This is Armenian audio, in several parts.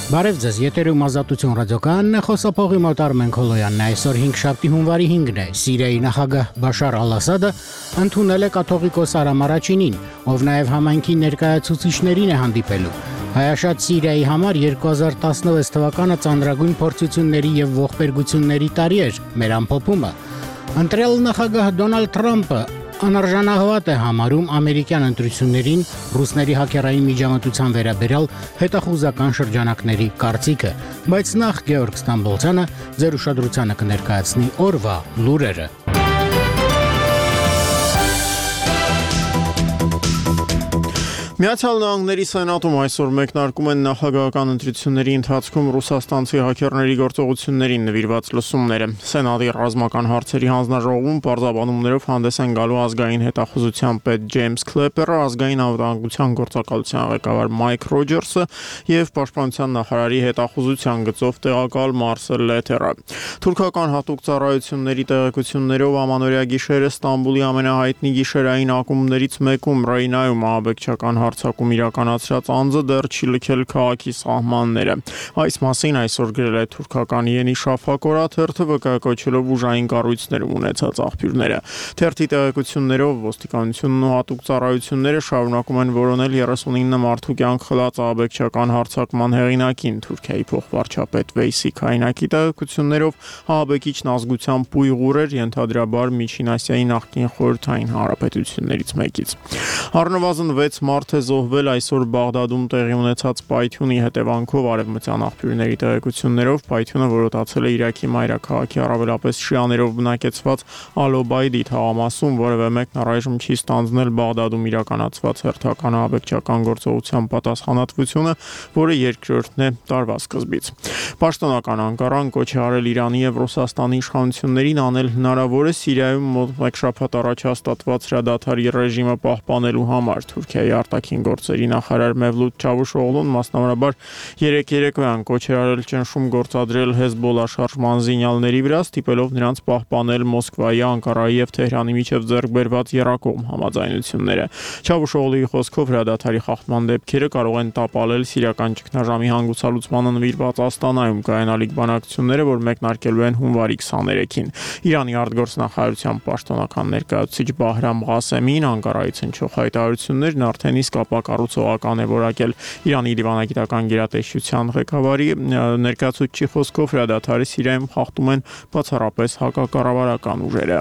Բարև ձեզ, եթերում Ազատություն ռադիոկայանն է, խոսափողի մոտ Արմեն Քոլոյանն է, այսօր 5 հունվարի 5-ն է, Սիրիայի նախագահ Բաշար Ալ-Ասադը ընդունել է կաթողիկոս Արամ Առաջինին, ով նաև համայնքի ներկայացուցիչներին է հանդիպելու։ Հայաշատ Սիրիայի համար 2016 թվականը ծանրագույն փորձությունների և ողբերգությունների տարի էր, մեր ամփոփումը։ Ընտրյալ նախագահ Դոնալդ Թրամփը անարժանահավատ է համարում ամերիկյան ընտրություններին ռուսների հակերային միջամտության վերաբերյալ հետախուզական շրջանակների կարծիքը, բայց նախ Գեորգ Ստամբոլցյանը ձեր ուշադրությանը կներկայացնի օրվա լուրերը։ Միացյալ Նահանգների Սենատում այսօր մեկնարկում են նախագահական ընտրությունների ընթացքում ռուսաստանցի հաքերների գործողություններին նվիրված լսումները։ Սենատի ռազմական հարցերի հանձնաժողովում պարզաբանումներով հանդես են գալու ազգային հետախուզության պետ Ջեյմս Քլեպերը, ազգային անվտանգության գործակալության ղեկավար Մայք Ռոջերսը և պաշտպանության նախարարի հետախուզության գծով տեղակալ Մարսել Լեթերը։ Թուրքական հատուկ ծառայությունների տեղեկություններով ամանորյա գիշերը Ստամբուլի ամենահայտնի գիշերային ակումբներից մեկում Ռեյնայում ահաբեկչական հարձակում իրականացրած անձը դեռ չի լքել քաղաքի սահմանները։ Այս մասին այսօր գրել է թուրքական Yeni Shafak օրաթերթը, վկայակոչելով ուժային կառույցներում ունեցած աղբյուրները։ Թերթի տեղեկություններով ոստիկանությունն ու հատուկ ծառայությունները շարունակում են որոնել 39 մարդու կյանք խլած ահաբեկչական հարձակման հեղինակին։ Թուրքիայի փոխվարչապետ Վեյսի Քայնակի տեղեկություններով ահաբեկիչն ազգությամբ ուйղուր էր, ենթադրաբար Միջին Ասիայի նախկին խորհրդային հանրապետություններից մեկից։ Առնվազն 6 մարդ է զոհվել այսօր Բաղդադում տեղի ունեցած պայթյունի հետևանքով արևմտյան աղբյուրների տեղեկություններով պայթյունը որոտացել է Իրաքի մայրաքաղաքի առավելապես շիաներով բնակեցված Ալ-Օբայդի թաղամասում, որևէ մեկն առայժմ չի ստանձնել Բաղդադում իրականացված հերթական ահաբեկչական գործողության պատասխանատվությունը, որը երկրորդն է տարվա սկզբից։ Պաշտոնական Անկարան կոչ է արել Իրանի և Ռուսաստանի իշխանություններին անել հնարավոր է Սիրիայում մոտ մեկ շաբաթ առաջ հաստատված հրադադարի ռեժիմը պահպանելու համար։ Թուրքիայի արտաքին գործերի նախարար Մևլութ Չավուշօղլուն մասնավորաբար երեկոյան կոչ է արել ճնշում գործադրել Հեզբոլլա շարժման զինյալների վրա, ստիպելով նրանց պահպանել Մոսկվայի, Անկարայի և Թեհրանի միջև ձեռք բերված եռակողմ համաձայնությունները։ Չավուշօղլուի խոսքով հրադադարի խախտման դեպքերը կարող են տապալել սիրիական ճգնաժամի հանգուցալուծմանը նվիրված Աստանայում կայանալիք բանակցությունները, որ մեկնարկելու են հունվարի 23-ին։ Իրանի արտգործնախարարության պաշտոնական ներկայացուցիչ Բահրամ Ղասեմին Անկարայից հնչող հայտարարություններն արդեն իսկ ապակառուցողական է որակել։ Իրանի դիվանագիտական գերատեսչության ղեկավարի ներկայացուցչի խոսքով հրադադարը Սիրիայում խախտում են բացառապես հակակառավարական ուժերը։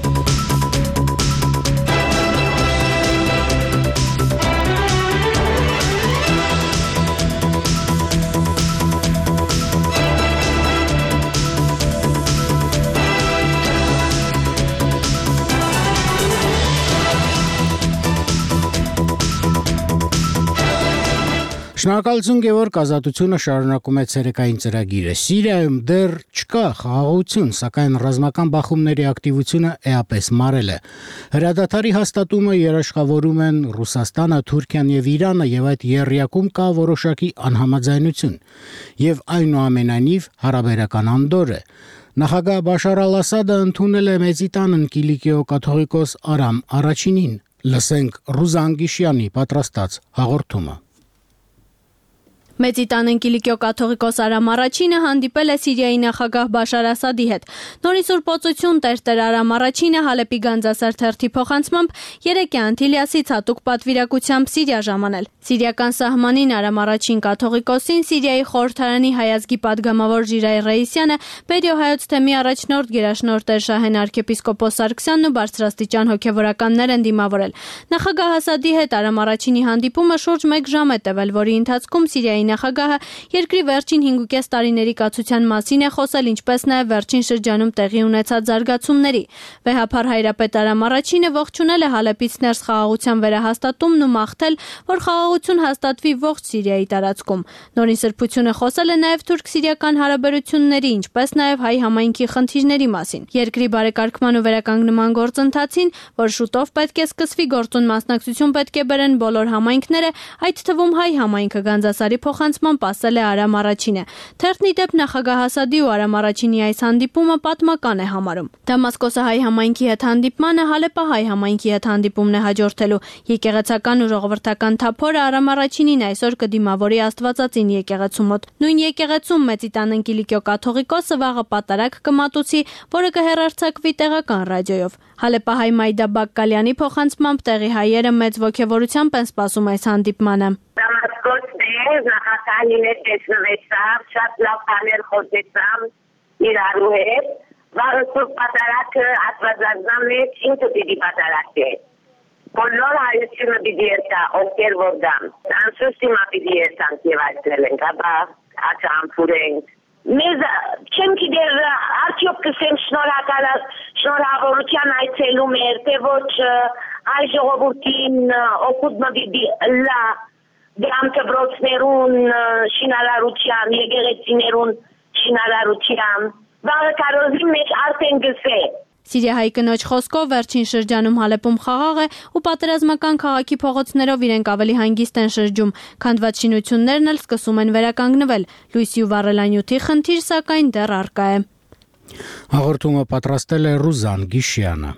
Շնորհակալություն Գևորգ, Ազատությունը շարունակում է ցերեկային ծրագիրը։ Սիրիայում դեռ չկա խաղաղություն, սակայն ռազմական բախումների ակտիվությունը էապես մարել է։ Հրադադարի հաստատումը երաշխավորում են Ռուսաստանը, Թուրքիան եւ Իրանը, եւ այդ եռյակում կա որոշակի անհամաձայնություն։ Եվ այնուամենայնիվ հարաբերական անդոր է։ Նախագահ Բաշար Ալ-Ասադը ընդունել է Մեծիտանն Կիլիկիո կաթողիկոս Արամ Առաջինին։ Լսենք Ռուզան Գիշյանի պատրաստած հաղորդումը։ Մեծիտանն Կիլիկիո կաթողիկոս Արամ Առաջինը հանդիպել է Սիրիայի նախագահ Բաշար Ասադի հետ։ Նորից ուրբոցություն տեր Արամ Առաջինը Հալեպի Գանձասեր թերթի փոխանցմամբ երեկ է Անտիլիասից հատուկ պատվիրակությամբ Սիրիա ժամանել։ Սիրիական սահմանին Արամ Առաջին կաթողիկոսին Սիրիայի խորհրդարանի հայազգի падգամավոր Ժիրայ Ռեյսյանը, Բերիո հայոց թեմի առաջնորդ գերաշնորհ Տեր Շահեն arczepiskopos Սարգսյանն ու բարձրաստիճան հոգևորականներ են դիմավորել։ Նախագահ Ասադի հետ Արամ Առաջինի հանդիպումը շուրջ 1 ժամ է տևել, որի ընթացքում Սիրիայի նախագահը երկրի վերջին 5.5 տարիների կացության մասին է խոսել, ինչպես նաև վերջին շրջանում տեղի ունեցած զարգացումների։ Վեհափար հայրապետ Արամ Առաջինը ողջունել է Հալեպից ներս խաղաղության վերահաստատումն ու մաղթել, որ խաղաղություն հաստատվի ողջ Սիրիայի տարածքում։ Նորին սրբությունը խոսել է նաև թուրք-սիրիական հարաբերությունների, ինչպես նաև հայ համայնքի խնդիրների մասին։ Երկրի բարեկարգման ու վերականգնման գործընթացին, որ շուտով պետք է սկսվի, գործուն մասնակցություն պետք է բերեն բոլոր համայնքները, այդ թվում հայ համայնքը Գանձասարի փոխանցմամբ ասել է Արամ Առաջինը։ Թերթն ի դեպ նախագահ Ասադի ու Արամ Առաջինի այս հանդիպումը պատմական է համարում։ Դամասկոսը հայ համայնքի հետ հանդիպմանը Հալեպը հայ համայնքի հետ հանդիպումն է հաջորդելու։ Եկեղեցական ու ժողովրդական թափորը Արամ Արաչինին այսօր կդիմավորի Աստվածածին եկեղեցու մոտ։ Նույն եկեղեցում Մեծի տան Ընկիլիկյո կաթողիկոսը վաղը պատարագ կմատուցի, որը կհեռարձակվի տեղական ռադիոյով։ Հալեպահայ Մայդա Բակկալյանի փոխանցմամբ տեղի հայերը մեծ ոգևորությամբ են սպասում այս հանդիպմանը։ Նախատանին է տեսնվեցավ, շատ լավ բաներ խոսեցամ իրարու հետ, վաղը պատարակը Աստվածածնան մեջ ինքը պիտի պատարակե։ Բոլոր հայությունը պիտի երթա, ովքեր որ դամ։ Անսուստի մա պիտի երթանք և այդտել ենք, ապա աչամփուրենք։ Մեզ չեմ գիտեր արդյոք կսեմ շնորհավորության այցելում էր, թե ոչ այ ժողովրդին օգուտ մը պիտի լա դրամ դպրոցներուն շինարարության, եկեղեցիներուն շինարարության, վաղը կարոզի մեջ արդեն գսե։ Սիրիահայ կնոջ խոսքով վերջին շրջանում Հալեպում խաղաղ է ու պատերազմական քաղաքի փողոցներով իրենք ավելի հանգիստ են շրջում, քանդված շինություններն էլ սկսում են վերականգնվել։ Լույսի ու վառելանյութի խնդիր սակայն դեռ առկա է։ Հաղորդումը պատրաստել է Ռուզան Գիշյանը։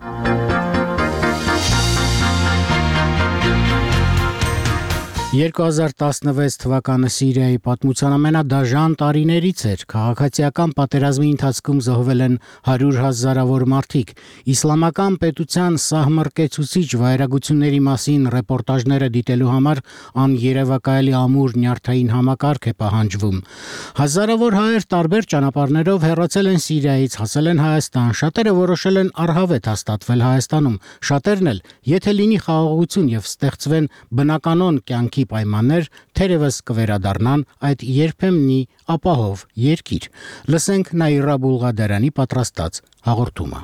2016 թվականը Սիրիայի պատմության ամենադաժան տարիներից էր։ Քաղաքացիական պատերազմի ընթացքում զոհվել են 100,000-ավոր մարդիկ։ Իսլամական պետության սահմռկեցուցիչ վայրագությունների մասին ռեպորտաժները դիտելու համար աներևակայելի ամուր նյարդային համակարգ է պահանջվում։ Հազարավոր հայեր տարբեր ճանապարհներով հեռացել են Սիրիայից, հասել են Հայաստան, շատերը որոշել են առհավետ հաստատվել Հայաստանում, շատերն էլ, եթե լինի խաղաղություն եւ ստեղծվեն բնականon կյանքի պայմաններ, թերևս կվերադառնան այդ երբեմնի ապահով երկիր։ Լսենք Նաիրա Բուլղադարյանի պատրաստած հաղորդումը։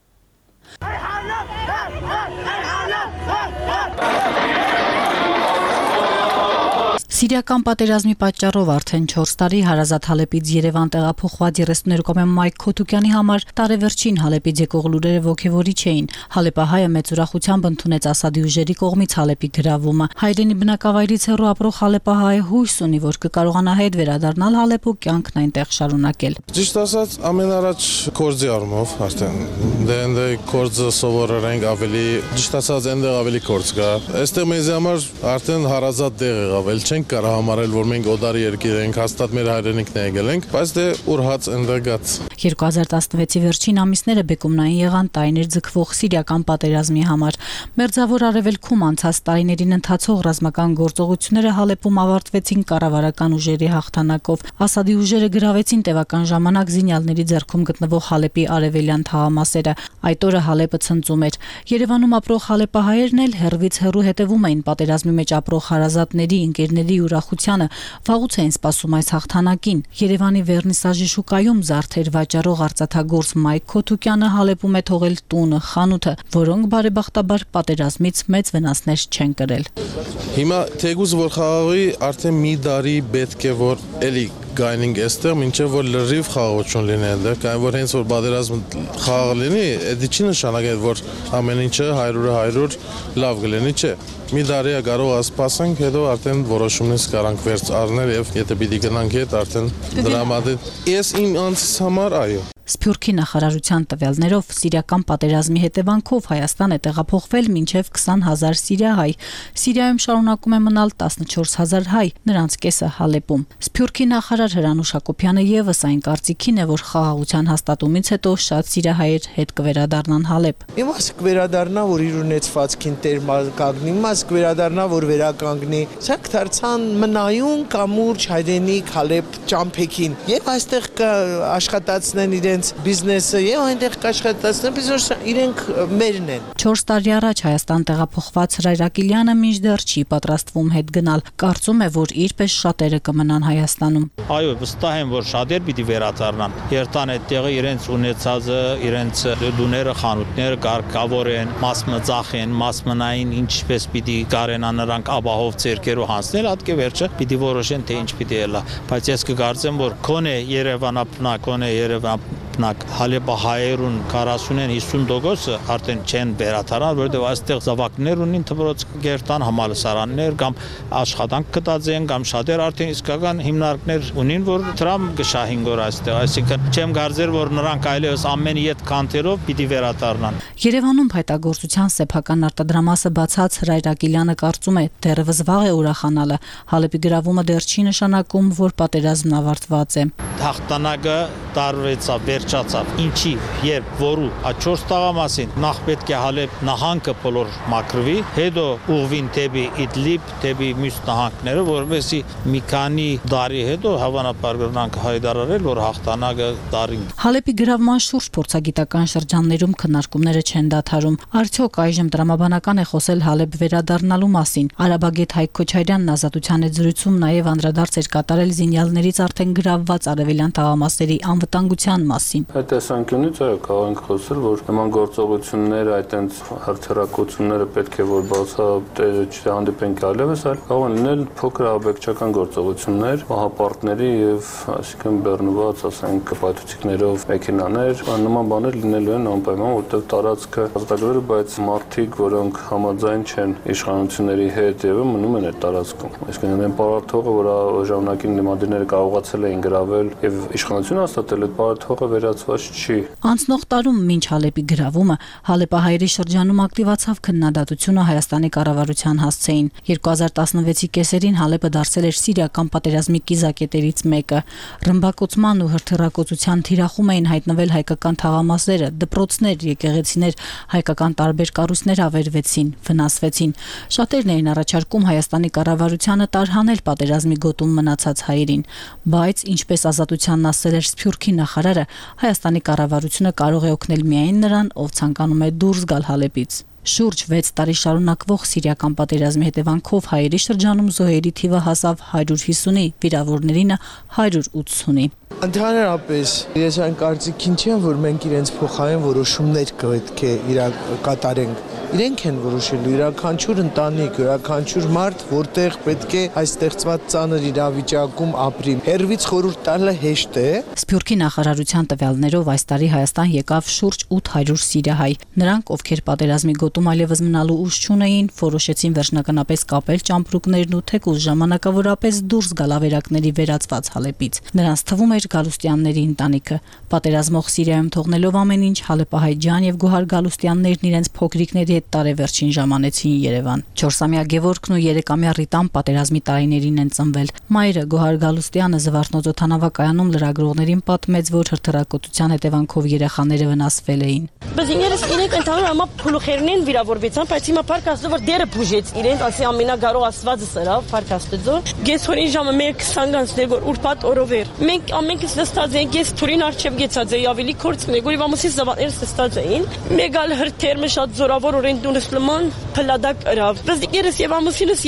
Սիրիական պատերազմի պատճառով արդեն 4 տարի հարազատ Հալեպից Երևան տեղափոխված 32-ամյա Մայք Քոթուկյանի համար տարեվերջին Հալեպից եկող լուրերը ոգևորիչ էին։ Հալեպահայը մեծ ուրախությամբ ընդունեց Ասադի ուժերի կողմից Հալեպի գրավումը։ Հայրենի բնակավայրից հեռու ապրող Հալեպահայը հույս ունի, որ կկարողանա հետ վերադառնալ Հալեպ ու կյանքն այնտեղ շարունակել։ Ճիշտ ասած, ամենառաջ կորձի առումով արդեն դե կորձը սովորել ենք ավելի, ճիշտ ասած, այնտեղ ավելի կորձ կա։ Այստեղ մեզ համար արդեն հարազատ տեղ եղավ, չենք կարող համարել, որ մենք օդարի երկիր ենք, հաստատ մեր հայրենիքն եկել ենք, բայց դե ուրհաց այնտեղ գած։ 2016-ի վերջին ամիսները բեկումնային եղան տարիներ ձգվող սիրիական պատերազմի համար։ Մերձավոր արևելքում անցած տարիներին ընթացող ռազմական գործողությունները Հալեպում ավարտվեցին կառավարական ուժերի հաղթանակով։ Ասադի ուժերը գրավեցին տևական ժամանակ զինյալների ձեռքում գտնվող Հալեպի արևելյան թաղամասերը։ Այդ օրը Հալեպը ցնծում էր։ Երևանում ապրող հալեպահայերն էլ հեռվից հեռու հետևում էին պատերազմի մեջ ապրող հարազատների, ընկերների ուրախությանը, վաղուց էին սպասում այս հաղթանակին։ Երևանի Վերնիսաժի շուկայում զարդեր վաճառող արծաթագործ Մայք Քոթուկյանը Հալեպում է թողել տունը, խանութը, որոնք բարեբախտաբար պատերազմից մեծ վնասներ չեն կրել։ Հիմա թեկուզ որ խաղաղի արդեն մի տարի պետք է որ էլի գայնինգ էստեղ, մինչև որ լրիվ խաղաղություն լինի այնտեղ, կային որ հենց որ պատերազմ խաղաղ լինի, դա չի նշանակի, որ ամեն ինչը 100% լավ կլինի, չէ։ Մի տարի է կարող ասպասենք, հետո արդեն որոշումից կարանք վերջ առնել եւ եթե պիտի գնանք հետ արդեն դրամատիկ։ Ես իմ անձիս համար այո։ Սփյուռքի նախարարության տվյալներով սիրիական պատերազմի հետևանքով Հայաստան է տեղափոխվել մինչև 20,000 սիրիահայ։ Սիրիայում շարունակում է մնալ 14,000 հայ, նրանց կեսը Հալեպում։ Սփյուռքի նախարար Հրանուշ Հակոբյանը եւս այն կարծիքին է, որ խաղաղության հաստատումից հետո շատ սիրիահայեր հետ կվերադառնան Հալեպ։ Իմաց կվերադառնա, որ իր ունեցվածքին տեր կանգնի, իմաց կվերադառնա, որ վերականգնի։ Սրանք դարձան մնայուն կամուրջ հայրենիք Հալեպ ճամփեքին։ Եվ այստեղ աշխատացնեն իրենց բիզնեսը եւ այնտեղ կաշխատացնեն, բայց իրենք մերն են։ 4 տարի առաջ Հայաստան տեղափոխված Հրայր Ակիլյանը մինչդեռ չի պատրաստվում հետ գնալ։ Կարծում է, որ իրպես շատերը կմնան Հայաստանում։ Այո, վստահ եմ, որ շատեր պիտի վերադառնան։ Երթան այդ տեղը իրենց ունեցածը, իրենց դուները, խանութները կարգավոր են, մասմծախ են, մասմնային ինչպես պիտի կարենան նրանք ապահով ցերկերով հանձնել, հատկե վերջը պիտի որոշեն թե ինչ պիտի ելա։ Բայց ես կգործեմ, որ քոնե Երևանապնա, քոնե Երևան օրինակ Հալեբահայերուն 40-50% արդեն չեն վերաթարան, որովհետև այստեղ զավակներ ունին դպրոց գերտան համալսարաններ կամ աշխատանք կտածեն կամ շատեր արդեն իսկական հիմնարկներ ունին, որ դրամ գշահին գոր այստեղ, այսինքն չեմ կարծեր, որ նրանք այլևս ամեն իդ կանտերով պիտի վերաթարնան։ Երևանում փայտագործության սեփական արտադրամասը բացած Հրայր Ակիլյանը կարծում է, դեռևս վաղ է ուրախանալը, Հալեպի գրավումը դեռ չի նշանակում, որ պատերազմն ավարտված է։ Հաղթանակը տարվեցավ, վերջացավ, ինչի, երբ, որու, 4 տղամասին նախ պետք է Հալեպ նահանգը բոլոր մաքրվի, հետո ուղղվին դեպի Իդլիբ, դեպի մյուս նահանգները, որովհետեւ մի քանի տարի հետո հավանաբար կգնանք հայտարարել, որ հաղթանակը տարին։ Հալեպի գրավման շուրջ փորձագիտական շրջաններում քննարկումները չեն դադարում։ Արդյոք այժմ տրամաբանական է խոսել Հալեպ վերադառնալու մասին։ Արաբագետ Հայկ Քոչարյանն Ազատության հետ զրույցում նաև անդրադարձ էր կատարել զինյալներից արդեն գրավված արևելյան թաղամասերի անվտանգության մասին։ Այդ տեսանկյունից այո, կարող ենք խոսել, որ նման գործողությունները, այդտենց հրթիռակությունները պետք է որ բացատերը չհանդիպենք այլևս, այլ կարող են լինել փոքր աբեկչական գործողություններ, մահապարտների եւ այսինքն բեռնված, ասենք, պայթուցիկներով մեքենաներ, նման բաներ լինելու են անպայման, որտեղ տարածքը ազատագրել, բայց մարդիկ, որոնք համաձայն չեն իշխանությունների հետ եւ մնում են այդ տարածքում։ Այսինքն այն պարարտողը, որ ժամանակին դիմադիրները կարողացել էին գրավել եւ իշխանությունը հաստատել, այդ պարարտողը վերացված չի։ Անցնող տարում մինչ Հալեպի գրավումը Հալեպահայերի շրջանում ակտիվացավ քննադատությունը Հայաստանի կառավարության հասցեին։ 2016-ի կեսերին Հալեպը դարձել էր սիրիական պատերազմի կիզակետերից մեկը։ Ռմբակոծման ու հրթիռակոծության թիրախում էին հայտնվել հայկական թաղամասերը, դպրոցներ, եկեղեցիներ, հայկական տարբեր կառույցներ ավերվեցին, վնասվեցին։ Շատերն էին առաջարկում Հայաստանի կառավարությանը տարհանել պատերազմի գոտում մնացած հայերին, բայց ինչպես Ազատությանն ասել էր Սփյուռքի նախարարը, Հայաստանի կառավարությունը կարող է օգնել միայն նրան, ով ցանկանում է դուրս գալ Հալեպից։ Շուրջ 6 տարի շարունակվող սիրիական պատերազմի հետևանքով հայերի շրջանում զոհերի թիվը հասավ 150-ի, վիրավորներինը 180-ի։ Ընդհանրապես, ես այն կարծիքին չեմ, որ մենք իրենց փոխարեն որոշումներ պետք է կատարենք։ Իրենք են որոշելու, յուրաքանչյուր ընտանիք, յուրաքանչյուր մարդ, որտեղ պետք է այս ստեղծված ծանր իրավիճակում ապրի։ Հերվից խորհուրդ տալը հեշտ է։ Սփյուռքի նախարարության տվյալներով այս տարի Հայաստան եկավ շուրջ 800 սիրիահայ։ Նրանք, ովքեր պատերազմի գոտում այլևս մնալու ուժ չունեին, որոշեցին վերջնականապես կապել ճամպրուկներն ու թեկուզ ժամանակավորապես դուրս գալ ավերակների վերածված Հալեպից։ Նրանց թվում էր Գալուստյանների ընտանիքը։ Պատերազմող Սիրիայում թողնելով ամեն ինչ, Հալեպահայ Ջան եւ Գոհար Գալուստյաններն իրենց փոքրիկների հետ տարեվերջին ժամանեցին Երևան։ 4-ամյա Գևորգն ու 3-ամյա Ռիտան պատերազմի տարիներին են ծնվել։ Մայրը Գոհար Գալուստյանը Զվարթնոց օդանավակայանում լրագրողներին պատմեց, որ հրթիռակոծության հետևանքով երեխաները վնասվել էին։ Բզիններս իրենք ընդհանուր ամա փուլուխերնին վիրավորվեցան, բայց հիմա Փարքաստը որ դերը բուժեց իրենց, ասի ամենագարող Աստվածը սրա Փարքաստը։ Գեսորին ժամը 1:20 գանցներ որ ուրբաթ օրով էր։ Մենք ամենքս նստած ենք, ես թուրին արչև գեցած էի, ավելի կորցնի, որ իվամուսի զավակներս նստած էին։ Մեգալ հրթիռը շատ զորավոր օրեն դունս լման փլադակ գրավ։ Բզիկերս եւ ամուսինս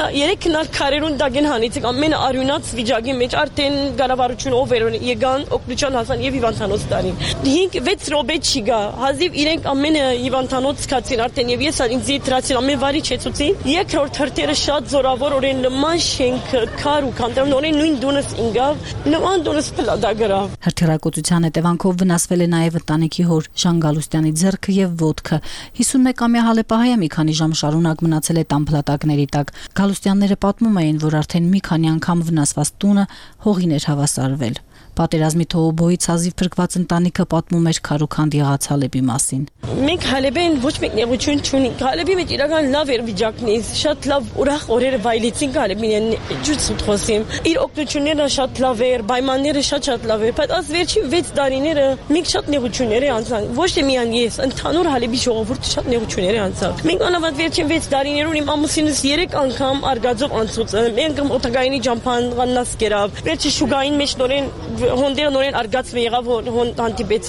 3 քնար քարերուն դագեն հանիցիկ ամեն արյունած վիճակի մեջ արդեն գարավարություն ով եկան օկնուչան հասան եւ հիվանդանոց տարին 5-6 րոպե չի գա հազիվ իրենք ամենը հիվանդանոց սկացին արդեն եւ ես ինձ դրացին ամեն վարի չեցուցին երկրորդ հրթիռը շատ զորավոր օրեն նման շենքը քար ու կանտեր նորեն նույն դունս ինգավ նման դունս փլադակ գրավ։ Հրթիռակոծության հետևանքով վնասվել է նաեւ ընտանիքի հոր Ժան Գալուստյանի ձեռքը եւ ոտքը։ 51-ամյա Հալեպահայը մի քանի ժամ շարունակ մնացել է տամփլատակների տակ։ Գալուստյանները պատմում էին, որ արդեն մի քանի անգամ վնասված տունը հողին էր հավասարվել։ Պատերազմի թողոբոյից հազիվ փրկված ընտանիքը պատմում էր քարուքանդ եղած Հալեպի մասին։ Մենք Հալեպին ոչ մեկ նեղություն չունենք։ Հալեպի մեջ իրական լավ էր վիճակն, շատ լավ ուրախ օրերը վայելեցինք Հալեպին, ջուր խոսիմ։ Իր օգնությունները շատ լավ էր, պայմանները շատ լավ էր, բայց այս վերջին 6 տարիները մենք շատ նեղություններ անցանք։ Ոչ թե միայն ես, ընդհանուր Հալեպի ժողովուրդը շատ նեղություններ անցավ։ Մենք անավանդ վերջին 6 տարիներում իմ ամուսինս 3 անգամ արգածով անցուց։ Մենք օտագայինի ջամփան ղաննաս կերավ։ Վերջի շուգային մեջ նորեն հոնդերը նորեն արգած եղավ հանդիպեցավ։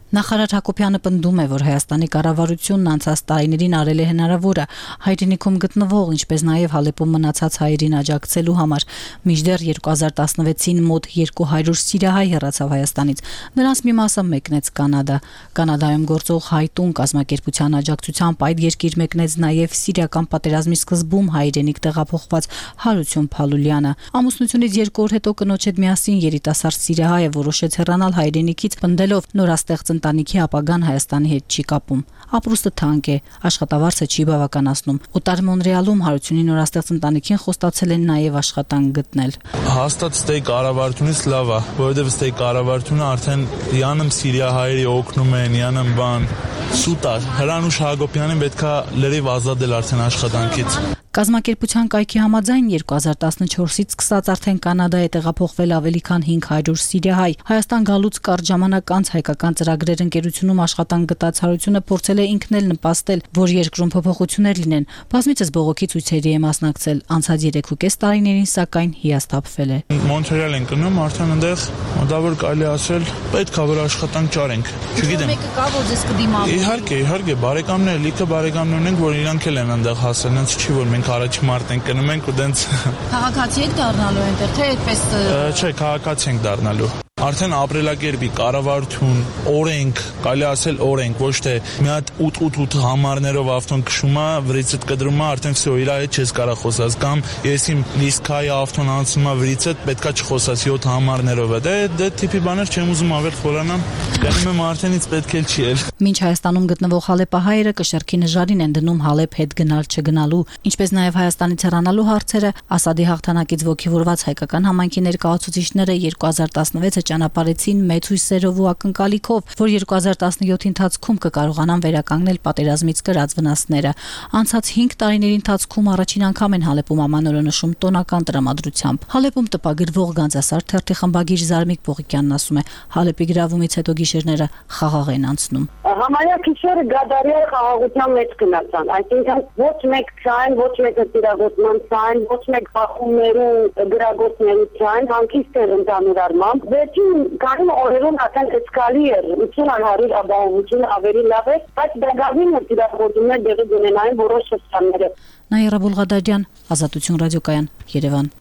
Նախարար Հակոբյանը պնդում է, որ Հայաստանի կառավարությունն անցած տարիներին արել է հնարավորը հայրենիքում գտնվող, ինչպես նաև Հալեպում մնացած հայերին աջակցելու համար։ Մինչդեռ 2016-ին մոտ 200 սիրիահայ հեռացավ Հայաստանից։ Նրանց մի մասը մեկնեց Կանադա։ Կանադայում գործող Հայտուն կազմակերպության աջակցությամբ այդ երկիր մեկնեց նաև սիրիական պատերազմի սկզբում հայրենիք տեղափոխված Հարություն Փալուլյանը։ Ամուսնությունից 2 օր հետո կնոջ հետ միասին երիտասարդ սիրիահայը որոշեց հեռանալ հայրենիքից, պնդելով նորաստեղծ ընտանիքի ապագան Հայաստանի հետ չի կապում։ Ապրուստը թանկ է, աշխատավարձը չի բավականացնում։ Օտար Մոնրեալում Հարությունի նորաստեղծ ընտանիքին խոստացել են նաև աշխատանք գտնել։ Հաստատ ստեյ կառավարությունից լավ է, որովհետև ստեյ կառավարությունը արդեն յանում սիրիահայերի օգնում են, յանում բան սուտ է։ Հրանուշ Հակոբյանին պետքա լրիվ ազատել արդեն աշխատանքից։ Կազմակերպության կայքի համաձայն 2014-ից սկսած արդեն Կանադա է տեղափոխվել ավելի քան 500 սիրիահայ։ Հայաստան գալուց կարճ ժամանակ անց հայկական ծրագրեր ընկերությունում աշխատանք գտած Հարությունը փորձել է ինքն էլ նպաստել, որ երկրում փոփոխություններ լինեն։ Բազմիցս բողոքի ցույցերի է մասնակցել, անցած 3.5 տարիներին սակայն հիասթափվել է։ Մոնտրեալ են գնում, արդեն այնտեղ մոտավոր կարելի ասել պետք է որ աշխատանք ճարենք։ Չգիտեմ։ Մեկը կա որ ձեզ կդիմավորի։ Իհարկե, բարեկամներ, լիքը բարեկամներ ունենք, որ իրանք էլ են այնտեղ հասել, այնց չի որ մենք առաջ մարտ ենք գնում ենք ու դենց քաղաքացի եք դառնալու այնտեղ թե այդպես Չէ, քաղաքացի ենք դառնալու։ Արդեն ապրելակերպի կառավարություն, օրենք, կարելի ասել օրենք, ոչ թե մի հատ 8 համարներով ավտոն քշում է, վրիցդ կդրում է, արդեն всё, իր հետ չես կարող խոսած կամ ես իմ լիսկայի ավտոն անցնում է վրիցդ, պետքա չխոսած 7 համարներով է։ Դե տիպի բաներ չեմ ուզում ավել խորանամ, գնում եմ արդենից պետք էլ չի էլ։ Մինչ Հայաստանում գտնվող հալեպահայերը կշեռքի նժարին են դնում Հալեպ հետ գնալ չգնալու, ինչպես նաև Հայաստանից հեռանալու հարցերը, Ասադի հաղթանակից ոգևորված հայկական համայնքի ներկայացուցիչները 2016-ը ճանապարհեցին մեծ հույսերով ու ակնկալիքով, որ 2017-ի ընթացքում կկարողանան վերականգնել պատերազմից կրած վնասները։ Անցած 5 տարիների ընթացքում առաջին անգամ են Հալեպում ամանորը նշում տոնական տրամադրությամբ։ Հալեպում տպագրվող Գանձասար թերթի խմբագիր Զարմիկ Պողիկյանն ասում է, Հալեպի գրավումից հետո գիշերները խաղաղ են անցնում։ Համարյա գիշերը գադարիա խաղաղության մեջ գնացան, այսինքն ոչ մեկ ցայն, ոչ մեկը տիրագործման ցայն, ոչ մեկ բախումներու գրագործների ցայն, հանգիստ էր ընդհանուր առմամբ։ Վերջին քանի օրերում արդեն էսկալի էր, 80-100 ապահովությունը ավելի լավ է, բայց դժվարին է տիրագործումներ դեղի ունենային որոշ շրջանները։ Նաիրա Բուլղադարյան, Ազատություն ռադիոկայան, Երևան։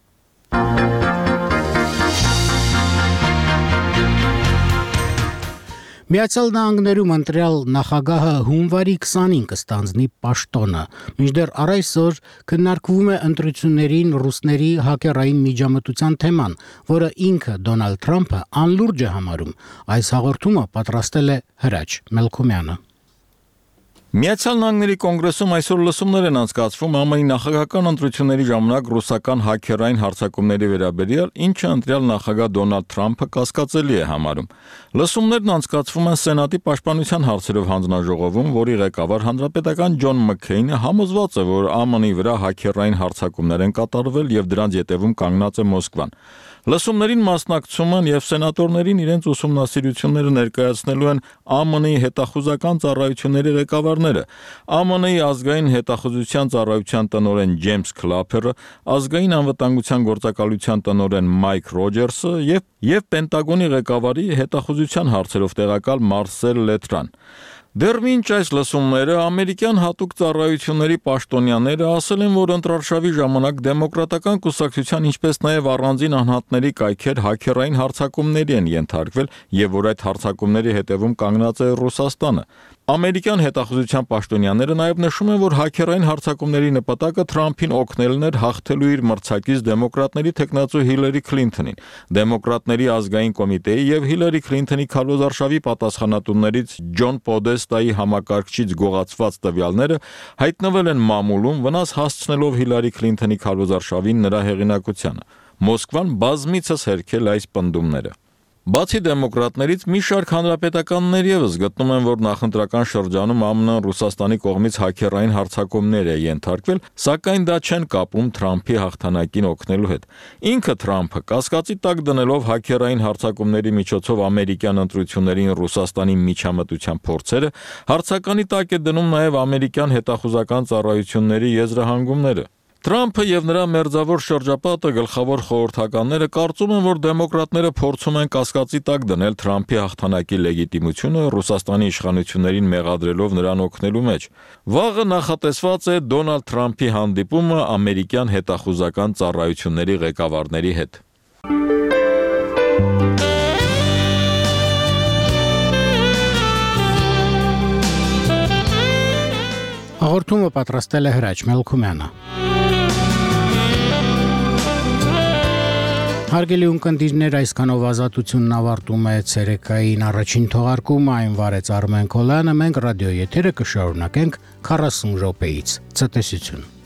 Միացյալ Նահանգներում ընտրյալ նախագահը հունվարի 25 կստանձնի պաշտոնը, մինչդեռ առ այսօր քննարկվում է ընտրություններին ռուսների հակերային միջամտության թեման, որը ինքը Դոնալդ Թրամփը անլուրջ է համարում։ Այս հաղորդումը պատրաստել է Հրաչ Մելքոմյանը։ Միացյալ Նահանգների կոնգրեսում այսօր լսումներ են անցկացվում ԱՄՆ-ի նախագահական ընտրությունների ժամանակ ռուսական հակերային հարձակումների վերաբերյալ, ինչը ընտրյալ նախագահ Դոնալդ Թրամփը կասկածելի է համարում։ Լսումներն անցկացվում են Սենատի պաշտպանության հարցերով հանձնաժողովում, որի ղեկավար հանրապետական Ջոն Մքքեյնը համոզված է, որ ԱՄՆ-ի վրա հակերային հարձակումներ են կատարվել եւ դրանց ետևում կանգնած է Մոսկվան։ Լսումներին մասնակցում են եւ սենատորներին իրենց ուսումնասիրությունները ներկայացնելու են ԱՄՆ-ի հետախուզական ծառայությունների ղեկավարները, ԱՄՆ-ի ազգային հետախուզության ծառայության տնօրեն Ջեյմս Քլափերը, ազգային անվտանգության գործակալության տնօրեն Մայք Ռոջերսը եւ Պենտագոնի ղեկավարի հետախուզության հարցերով տեղակալ Մարսել Լետրան։ Դեռ մինչ այս լսումները ամերիկյան հատուկ ծառայությունների պաշտոնյաները ասել են, որ ընտրարշավի ժամանակ դեմոկրատական կուսակցության, ինչպես նաև առանձին անհատների կայքեր հակերային հարձակումների են ենթարկվել եւ որ այդ հարձակումների հետևում կանգնած է Ռուսաստանը։ Ամերիկյան հետախուզության պաշտոնյաները նաև նշում են, որ հակերային հարձակումների նպատակը Թրամփին օգնելն էր հաղթելու իր մրցակից դեմոկրատների թեկնածու Հիլարի Քլինթոնին։ Դեմոկրատների ազգային կոմիտեի եւ Հիլարի Քլինթոնի քարոզարշավի պատասխանատուներից Ջոն Պոդեստայի համակարգչից գողացված տվյալները հայտնվել են մամուլում, վնաս հասցնելով Հիլարի Քլինթոնի քարոզարշավին նրա հեղինակությանը։ Մոսկվան բազմիցս հերքել այս պնդումները։ Բացի դեմոկրատներից մի շարք հանրապետականներ եւս գտնում են, որ նախընտրական շրջանում ԱՄՆ-ն Ռուսաստանի կողմից հակերային հարձակումներ է ենթարկվել, սակայն դա չեն կապում Թրամփի հաղթանակին օգնելու հետ։ Ինքը Թրամփը կասկածի տակ դնելով հակերային հարձակումների միջոցով ամերիկյան ընտրություններին Ռուսաստանի միջամտության փորձերը, հարցականի տակ է դնում նաեւ ամերիկյան հետախուզական ծառայությունների եզրահանգումները։ Թրամփը եւ նրա մերձավոր շրջապատը գլխավոր խորհրդականները կարծում են, որ դեմոկրատները փորձում են կասկածի տակ դնել Թրամփի հաղթանակի լեգիտիմությունը Ռուսաստանի իշխանություններին մեղադրելով նրան օգնելու մեջ։ Վաղը նախատեսված է Դոնալդ Թրամփի հանդիպումը ամերիկյան հետախուզական ծառայությունների ղեկավարների հետ։ Հաղորդումը պատրաստել է Հրաչ Մելքումյանը։ Հարգելի ունկնդիրներ, այսքանով ազատությունն ավարտում է ցերեկային առաջին թողարկումը, այն վարեց Արմեն Քոլյանը, մենք ռադիո եթերը կշարունակենք 40 րոպեից։ Ցտեսություն։